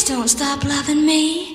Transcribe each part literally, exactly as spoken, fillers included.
don't stop loving me.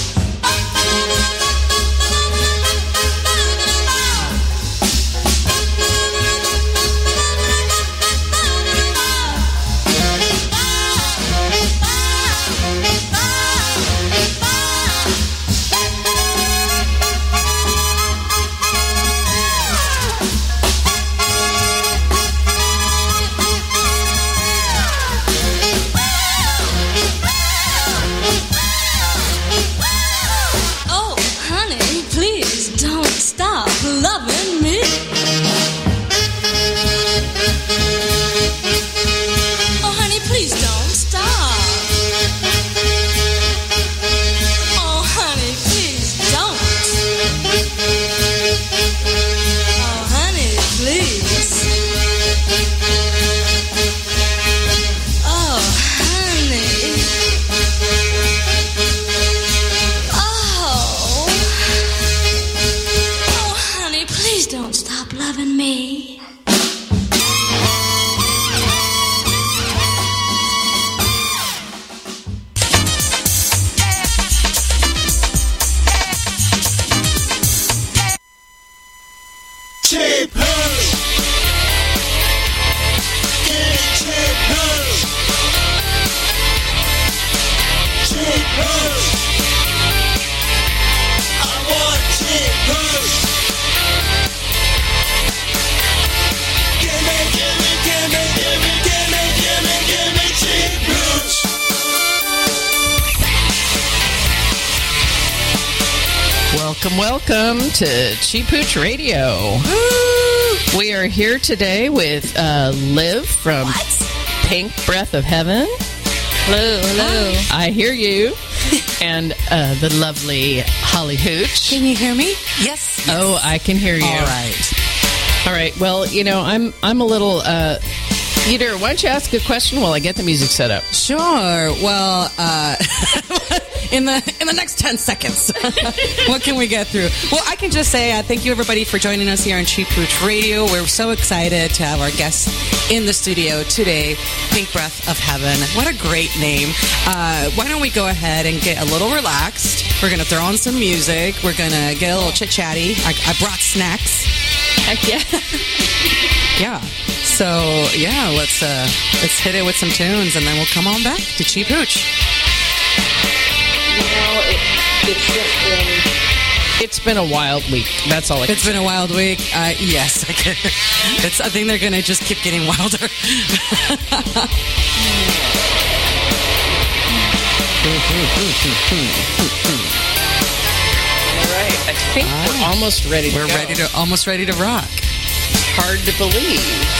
Welcome to Cheap Hooch Radio. Woo! We are here today with uh, Liv from what? Pink Breath of Heaven. Hello, hello. I hear you. And uh, the lovely Holly Hooch. Can you hear me? Yes. yes. Oh, I can hear you. All right. All right. Well, you know, I'm I'm a little. Uh, Either, why don't you ask a question while I get the music set up? Sure. Well, uh, in the in the next ten seconds, what can we get through? Well, I can just say uh, thank you, everybody, for joining us here on Cheap Hooch Radio. We're so excited to have our guests in the studio today, Pink Breath of Heaven. What a great name. Uh, why don't we go ahead and get a little relaxed? We're going to throw on some music. We're going to get a little chit-chatty. I, I brought snacks. Heck yeah. Yeah. So, yeah, let's uh, let's hit it with some tunes, and then we'll come on back to Cheap Hooch. You know, it, it's just been... It's been a wild week. That's all I can It's say. been a wild week. Uh, yes. I, can. It's, I think they're going to just keep getting wilder. All right. I think All right. we're almost ready to We're go. ready to, almost ready to rock. Hard to believe.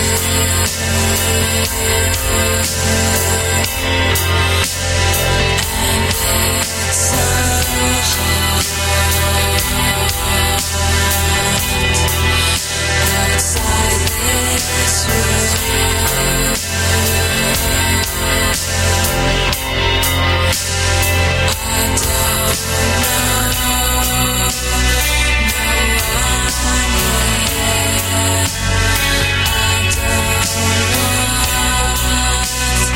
I don't want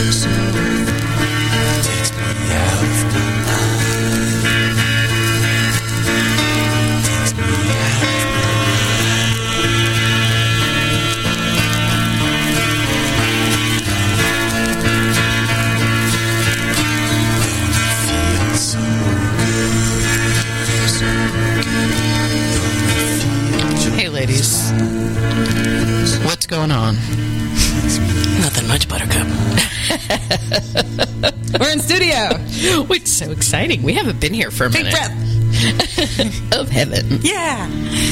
Hey, ladies. What's going on? Nothing much, Buttercup. We're in studio. It's so exciting. We haven't been here for a Big minute. breath. Of heaven. Yeah.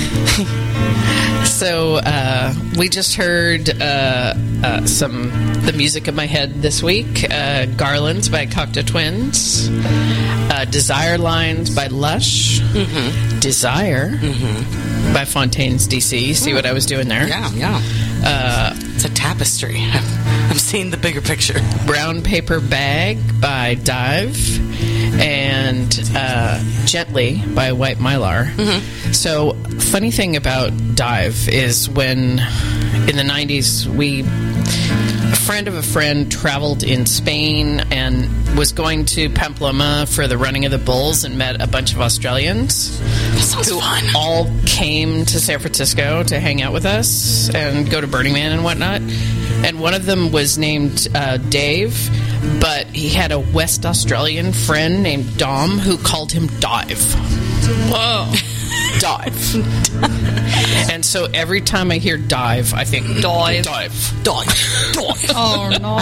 So uh, we just heard uh, uh, some the music of my head this week. Uh, Garlands by Cocteau Twins. Uh, Desire Lines by Lush. Mm-hmm. Desire mm-hmm. by Fontaine's D C. See mm. what I was doing there? Yeah, yeah. Uh, it's a tapestry. I'm seeing the bigger picture. Brown Paper Bag by Dive. And uh, Gently by White Mylar. Mm-hmm. So, funny thing about Dive is when in the nineties we a friend of a friend traveled in Spain and was going to Pamplona for the running of the bulls and met a bunch of Australians that sounds who fun. all came to San Francisco to hang out with us and go to Burning Man and whatnot. And one of them was named uh, Dave, but he had a West Australian friend named Dom who called him Dive. Whoa. Dive. And so every time I hear Dive, I think Dive. Dive. Dive. Dive. Oh, no.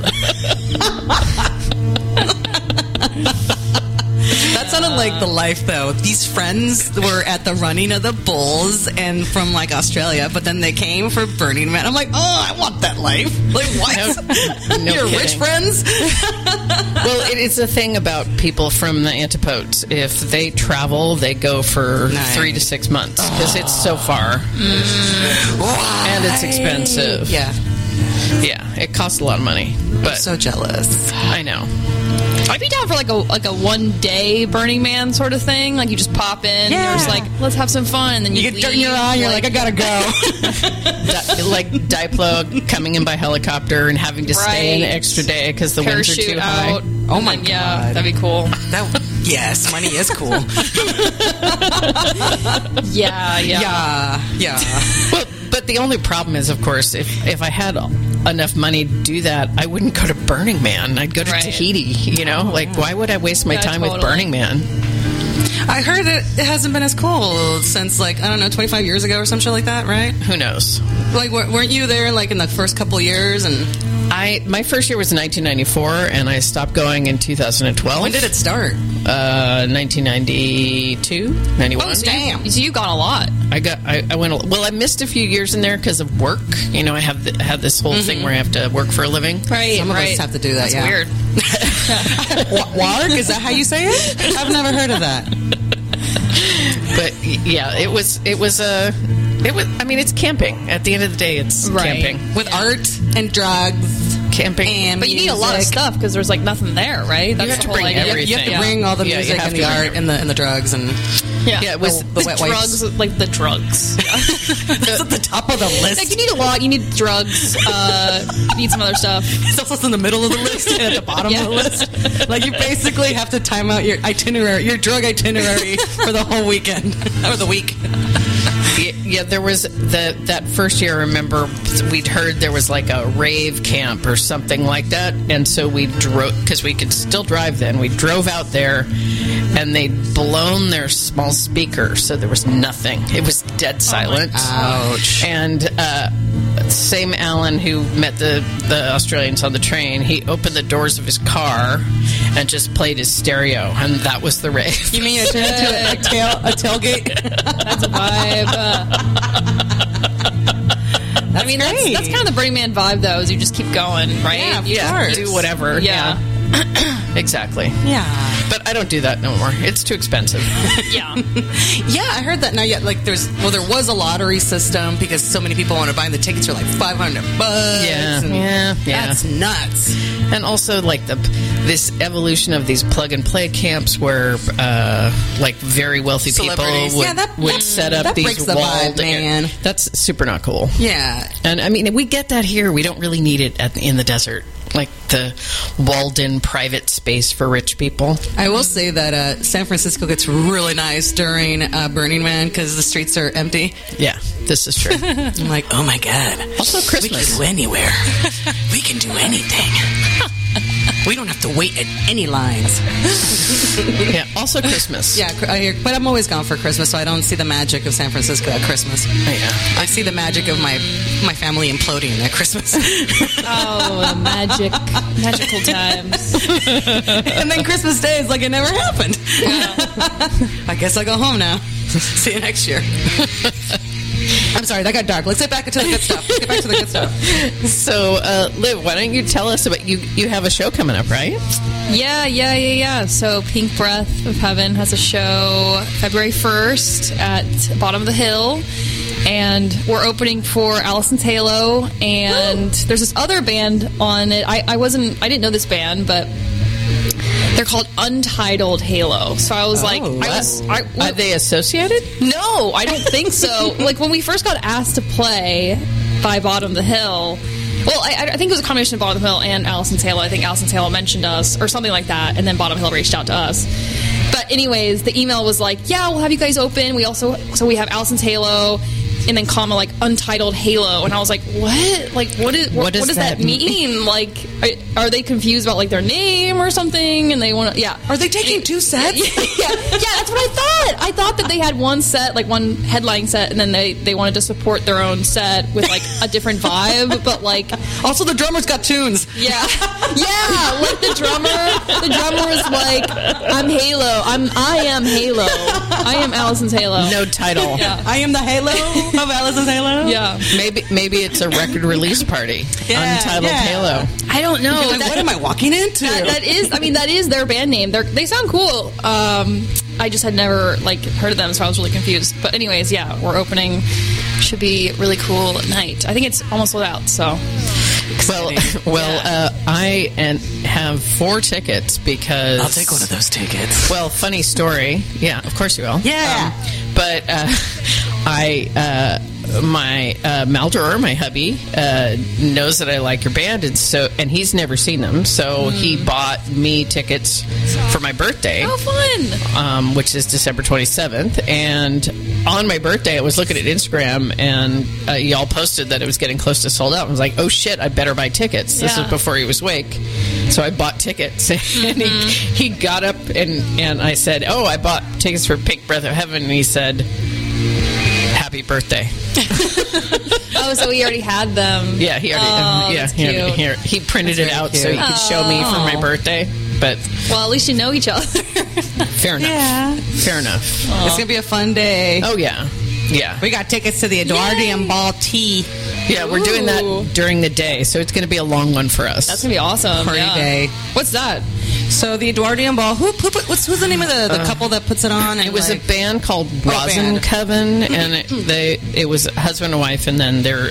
That sounded like the life, though. These friends were at the running of the bulls and from, like, Australia, but then they came for Burning Man. I'm like, oh, I want that life. Like, what? No, no Your kidding. rich friends? Well, it is a thing about people from the Antipodes. If they travel, they go for nice. three to six months because oh. it's so far. Mm. And it's expensive. Yeah. Yeah, it costs a lot of money. But I'm so jealous. I know. I'd be down for like a like a one day Burning Man sort of thing. Like you just pop in, yeah. you're just like, let's have some fun, and then you, you leave, get turn your eye, you're like, like I gotta go. Di- like Diplo coming in by helicopter and having to right. stay an extra day because the winds are too high. Out. Oh my then, god, yeah, that'd be cool. That, yes, money is cool. yeah, yeah, yeah, yeah. Well, but the only problem is, of course, if if I had enough money to do that, I wouldn't go to Burning Man. I'd go to right. Tahiti. You know, oh, like yeah. why would I waste my yeah, time totally. with Burning Man? I heard it, it hasn't been as cool since, like, I don't know, twenty-five years ago or some shit like that, right? Who knows? Like, weren't you there, like, in the first couple years? And I my first year was nineteen ninety-four, and I stopped going in two thousand twelve. When did it start? Uh, nineteen ninety-two, ninety-one. Oh, damn. So you got a lot. I got. I, I went. A, well, I missed a few years in there because of work. You know, I have the, had this whole mm-hmm. thing where I have to work for a living. Right. Some of right. us have to do that. That's yeah. weird. Warg? Is that how you say it? I've never heard of that. But yeah, it was. It was a. Uh, it was. I mean, it's camping. At the end of the day, it's right. camping with yeah. art and drugs, camping. And but you music. need a lot of stuff because there's like nothing there, right? That's you have the to whole bring idea. everything. You have to yeah. bring all the yeah, music and the art and the and the drugs and yeah, yeah it was the, the, the wet drugs, wipes. like the drugs. That's at the top of the list. Like you need a lot. You need drugs. Uh, you need some other stuff. It's also in the middle of the list and at the bottom yeah. of the list. Like you basically have to time out your itinerary, your drug itinerary for the whole weekend or the week. Yeah, there was the that first year. I remember we'd heard there was like a rave camp or something like that, and so we drove because we could still drive then. We drove out there, and they'd blown their small speaker, so there was nothing. It was dead silent. Oh ouch! And uh, same Alan who met the the Australians on the train. He opened the doors of his car and just played his stereo, and that was the rave. You mean it turned into a, a tail a tailgate? That's a vibe. Uh, That's I mean, great. that's, that's kind of the Burning Man vibe, though, is you just keep going, right? Yeah, of yeah, course. do whatever. Yeah. yeah. Exactly. Yeah. But I don't do that no more. It's too expensive. Yeah. Yeah, I heard that now. Yet, like, there's well, there was a lottery system because so many people want to buy the tickets for like five hundred bucks. Yeah, and yeah, yeah. That's nuts. And also, like the this evolution of these plug and play camps, where uh, like very wealthy people would, yeah, that, would set up that these breaks the walled vibe, man. Air. That's super not cool. Yeah, and I mean we get that here. We don't really need it at, in the desert. like the walled-in private space for rich people. I will say that uh, San Francisco gets really nice during uh, Burning Man because the streets are empty. Yeah, this is true. I'm like, oh my God. Also Christmas. We can do anywhere. We can do anything. We don't have to wait at any lines. Yeah, also Christmas. Yeah, I hear, but I'm always gone for Christmas, so I don't see the magic of San Francisco at Christmas. Yeah. I see the magic of my my family imploding at Christmas. Oh, magic, magical times. And then Christmas Day is like it never happened. Yeah. I guess I'll go home now. See you next year. I'm sorry, that got dark. Let's get back into the good stuff. Let's get back to the good stuff. So, uh, Liv, why don't you tell us about you? You have a show coming up, right? Yeah, yeah, yeah, yeah. So Pink Breath of Heaven has a show February first at Bottom of the Hill. And we're opening for Allison's Halo. And there's this other band on it. I, I wasn't, I didn't know this band, but they're called Untitled Halo. So I was like, I was, I, Are they associated? no, I don't think so. Like when we first got asked to play by Bottom of the Hill, well, I, I think it was a combination of Bottom of the Hill and Allison's Halo. I think Allison's Halo mentioned us or something like that, and then Bottom Hill reached out to us. But anyways, the email was like, yeah, we'll have you guys open. We also, so we have Allison's Halo, and then comma like Untitled Halo, and I was like, what? Like, what is what, What does what does that that mean? Like, are, are they confused about like their name or something? And they want to, yeah. Are they taking two sets? yeah, yeah, that's what I thought. I thought that they had one set, like one headline set, and then they, they wanted to support their own set with like a different vibe. But like, Also, the drummer's got tunes. yeah, yeah, like the drummer, the drummer was like, I'm Halo, I'm I am Halo, I am Allison's Halo. No title. Yeah. I am the Halo of Allison's Halo. Yeah, Maybe maybe it's a record release party. Yeah, Untitled yeah. Halo. I don't know. Like, That- what am I walking into? that, that is, I mean, that is their band name. They're, they sound cool. Um, I just had never like heard of them, so I was really confused. But anyways, yeah, we're opening. Should be really cool at night. I think it's almost sold out. So Well, well, uh, I and have four tickets because I'll take one of those tickets. Well, funny story. Yeah, of course you will. Yeah. Um, but uh, I, uh, my uh, Maldor, my hubby, uh, knows that I like your band, and so and he's never seen them, so he bought me tickets for my birthday. how fun! Um, which is December twenty-seventh. And on my birthday, I was looking at Instagram, and uh, y'all posted that it was getting close to sold out. I was like, oh, shit, I better buy tickets. This Yeah. is before he was awake. So I bought tickets. And Mm-hmm. he, he got up, and, and I said, oh, I bought tickets for Pink Breath of Heaven. And he said, happy birthday. Oh, so we already had them. Yeah, he already, Oh, um, yeah, that's he, already- cute. he, he printed That's it very out so he cute. could show me for my Oh. birthday. But Well, at least you know each other. fair enough. Yeah. Fair enough. It's gonna be a fun day. Oh, yeah. Yeah. We got tickets to the Eduardian Ball Tea Yeah, we're doing Ooh. that during the day, so it's going to be a long one for us. That's gonna be awesome. Party yeah. day. What's that? So the Eduardian Ball. Who, who put, what's who's the name of the, the couple that puts it on? And It was like, a band called Rosin band. Coven, and it, they it was husband and wife, and then their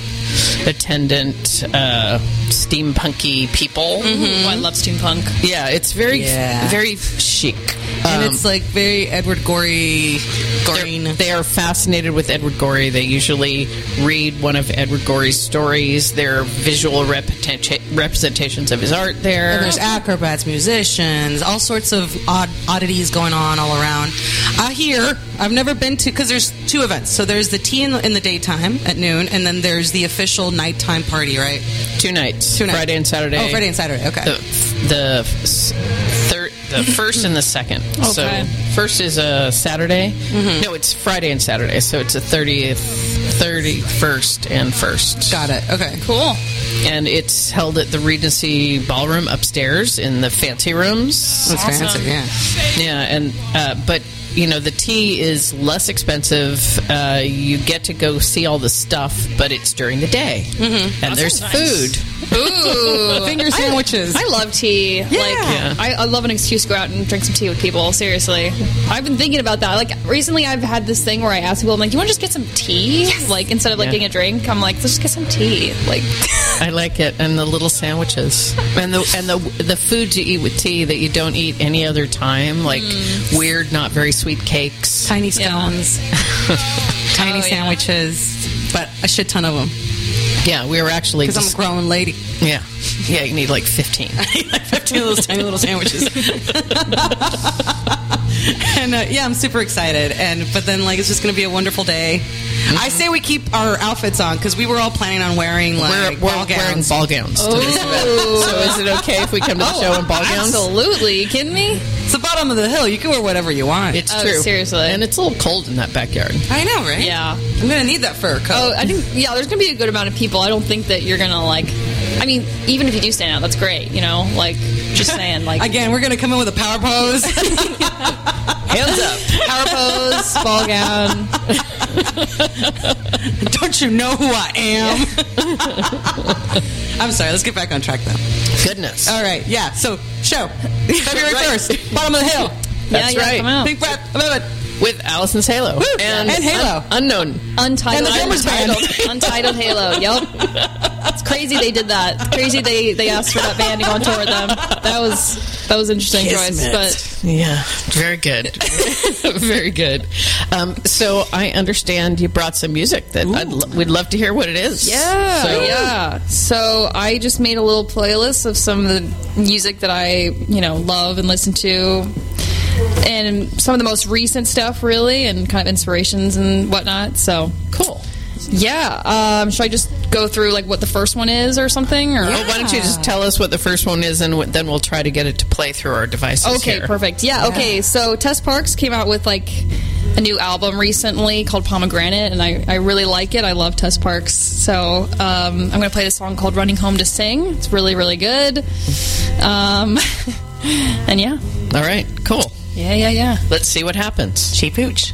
attendant uh, steampunky people. Oh, I love steampunk. Yeah, it's very Yeah. very chic. and Um, it's like very Edward Gorey, they're- Goreen. they are fascinated with Edward Gorey. They usually read one of Edward Gorey's stories. There are visual repeta- representations of his art there. And there's acrobats, musicians, all sorts of odd oddities going on all around. Uh, here, I've never been to, because there's two events. So there's the tea in the, in the daytime at noon, and then there's the official nighttime party, right? Two nights, Two nights. Friday and Saturday. Oh, Friday and Saturday, okay. The the s- third, the first and the second. So Okay. first is a Saturday. Mm-hmm. No, it's Friday and Saturday. So it's a thirtieth, thirty-first, and first. Got it, okay. Cool. And it's held at the Regency Ballroom upstairs in the fancy rooms. That's Awesome. fancy, yeah. Yeah, and uh, but you know the tea is less expensive. Uh, you get to go see all the stuff, but it's during the day, mm-hmm. and there's sounds nice. food. Ooh. Finger sandwiches. I love tea. Like, Yeah. I, I love an excuse to go out and drink some tea with people. Seriously, I've been thinking about that. Like recently, I've had this thing where I ask people, I'm like, "Do you want to just get some tea?" Like instead of like Yeah. getting a drink, I'm like, "Let's just get some tea." Like, I like it, and the little sandwiches, and the and the the foods you eat with tea that you don't eat any other time, like Mm. weird, not very sweet cakes. Tiny Yeah. scones, tiny Oh, yeah. sandwiches, but a shit ton of them. Yeah, we were actually Because I'm a grown lady. yeah, yeah. You need like fifteen. Like fifteen of those tiny little sandwiches. And uh, yeah, I'm super excited. And but then like it's just going to be a wonderful day. Mm-hmm. I say we keep our outfits on because we were all planning on wearing like We're, we're ball wearing gowns. ball gowns to this event. So is it okay if we come to the show in ball gowns? Absolutely. You kidding me? It's the bottom of the hill. You can wear whatever you want. It's Oh, true. seriously. And it's a little cold in that backyard. I know, right? Yeah. I'm going to need that fur coat. Oh, I think, yeah, there's going to be a good amount of people. I don't think that you're going to, like, I mean, even if you do stand out, that's great, you know? Like, just saying, like. Again, we're going to come in with a power pose. Hands up. Power pose, ball gown. Don't you know who I am? I'm sorry. Let's get back on track, though. Goodness. All right. Yeah. So, show. February first. Bottom of the hill. That's yeah, yeah, right. come out. Big breath. I love it. With Allison's Halo. And Halo. Un- unknown. Untitled, And the drummers band. untitled, untitled Halo. Yep, it's crazy they did that. It's crazy they they asked for that band to go on tour with them. That was that was interesting Kismet. choice, but Yeah, very good. Very good. Um, so I understand you brought some music that I'd lo- we'd love to hear what it is. yeah, So- yeah. So I just made a little playlist of some of the music that I you know love and listen to. And some of the most recent stuff, really, and kind of inspirations and whatnot. So Cool. yeah. Um, should I just go through like what the first one is or something? Or Well, why don't you just tell us what the first one is, and w- then we'll try to get it to play through our devices. Okay, here. perfect. Yeah, okay. So Tess Parks came out with like a new album recently called Pomegranate, and I, I really like it. I love Tess Parks. So um, I'm going to play this song called Running Home to Sing. It's really, really good. Um, and yeah. All right. Cool. Yeah, yeah, yeah. Let's see what happens. Cheap hooch.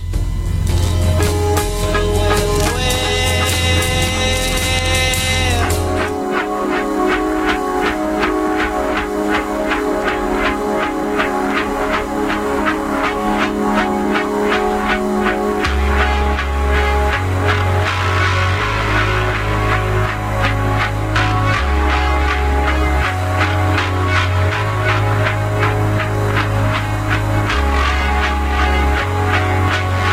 Running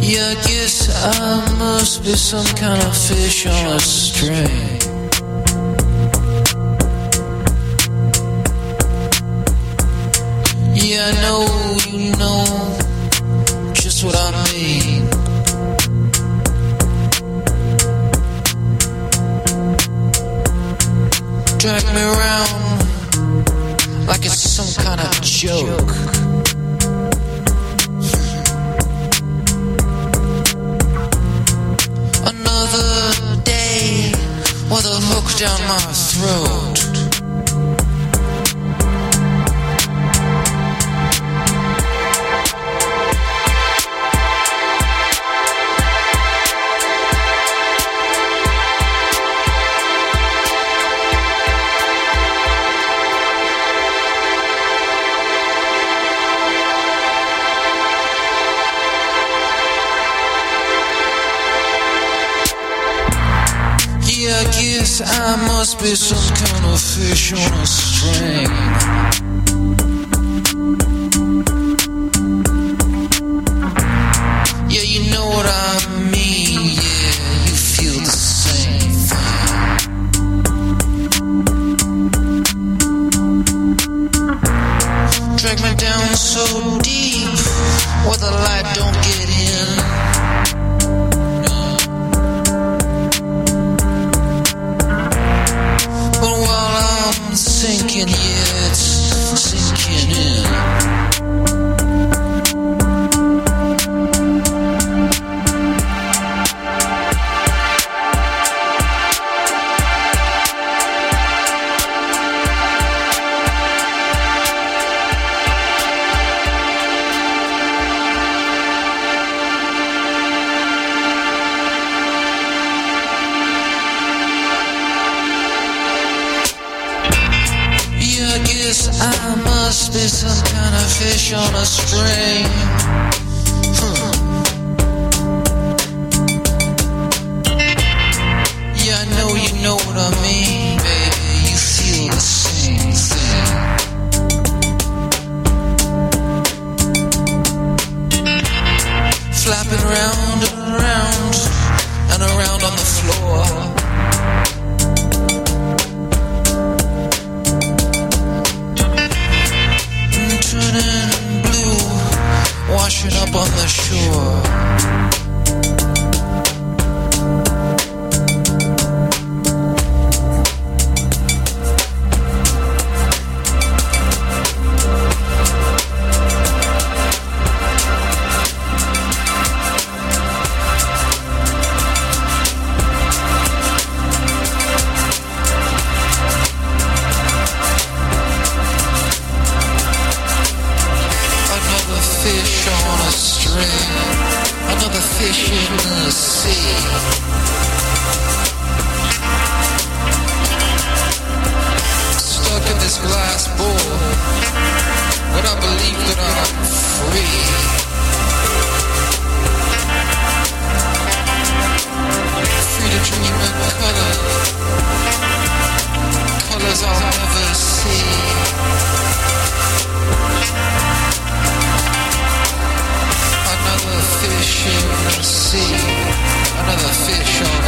Yeah, I guess I must be some kind of fish on a string. Yeah, I know you know just what I mean. Drag me around like it's some kind of joke. Another day with a hook down my throat. I guess I must be some kind of fish on a string. Yeah, you know what I mean. Yeah, you feel the same thing. Drag me down so deep where the light don't get in. Sinking, yeah, it's sinking in. I must be some kind of fish on a string. Hmm. Yeah, I know you know what I mean, baby. You feel the same thing. Flapping round and around and around on the floor. Turning blue, washing up on the shore. Fish on a string, another fish in the sea. Stuck in this glass bowl, but I believe that I'm free. Free to dream in color, colors I'll never see. Another fish in the sea, another fish on